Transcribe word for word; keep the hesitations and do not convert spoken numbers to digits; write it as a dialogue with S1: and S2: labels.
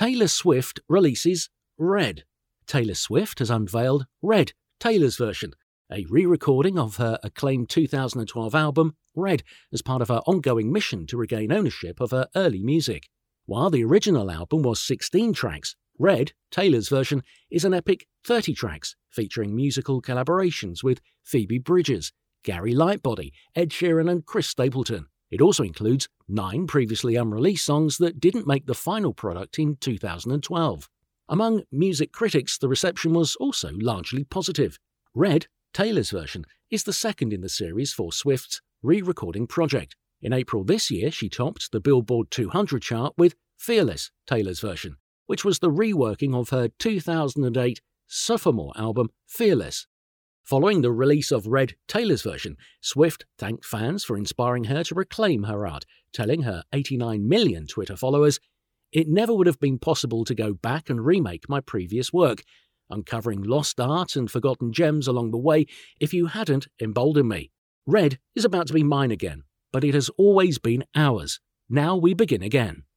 S1: Taylor Swift releases Red. Taylor Swift has unveiled Red, Taylor's version, a re-recording of her acclaimed two thousand twelve album, Red, as part of her ongoing mission to regain ownership of her early music. While the original album was sixteen tracks, Red, Taylor's version, is an epic thirty tracks, featuring musical collaborations with Phoebe Bridgers, Gary Lightbody, Ed Sheeran and Chris Stapleton. It also includes nine previously unreleased songs that didn't make the final product in two thousand twelve. Among music critics, the reception was also largely positive. Red, Taylor's version, is the second in the series for Swift's re-recording project. In April this year, she topped the Billboard two hundred chart with Fearless, Taylor's version, which was the reworking of her two thousand eight sophomore album, Fearless. Following the release of Red, Taylor's version, Swift thanked fans for inspiring her to reclaim her art, telling her eighty-nine million Twitter followers, "It never would have been possible to go back and remake my previous work, uncovering lost art and forgotten gems along the way if you hadn't emboldened me. Red is about to be mine again, but it has always been ours. Now we begin again."